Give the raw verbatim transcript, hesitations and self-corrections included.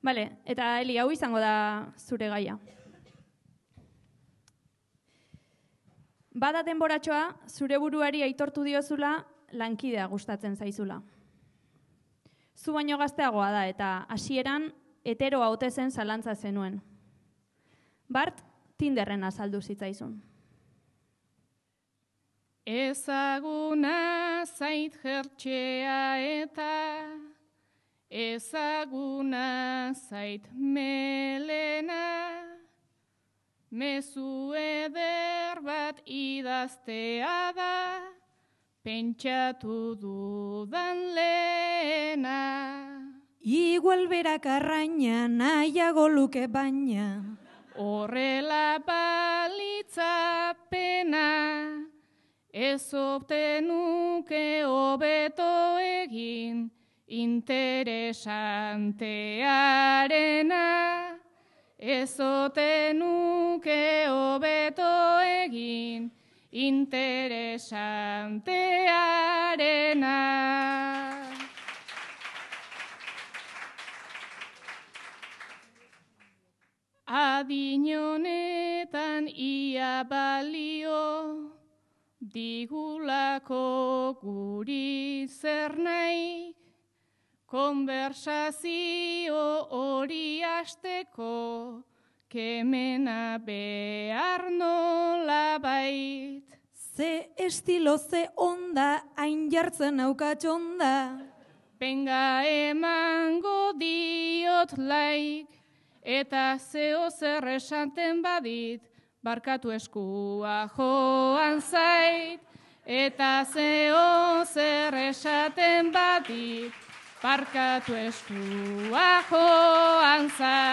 Bale, eta Eli, hau izango da zure gaia. Bada denboratxoa, zure buruari aitortu diozula lankidea gustatzen zaizula. Zu baino gazteagoa da eta hasieran hetero haute zen zalantza zenuen. Bart, Tinderren azaldu zitzaizun. Ezaguna zait jertxea eta ezaguna zait melena, mezu eder bat idaztea da, pentsatu dudan lehena. Igual berak arraina nahiago luke baina, horrela balitza pena, ez obtenuke hobeto egin interesantearena, ez obtenuke hobeto egin interesantearena. Adin honetan ia balio, digulako guri zer nahi, konversazio hori hasteko, kemena behar nola bait. Ze estilo ze onda, hain jartzen aukatxonda. Penga emango diot laik, eta zeo zer esaten badit, barkatu eskua joan zait, eta zeo zer esaten badit, barkatu eskua joan zait.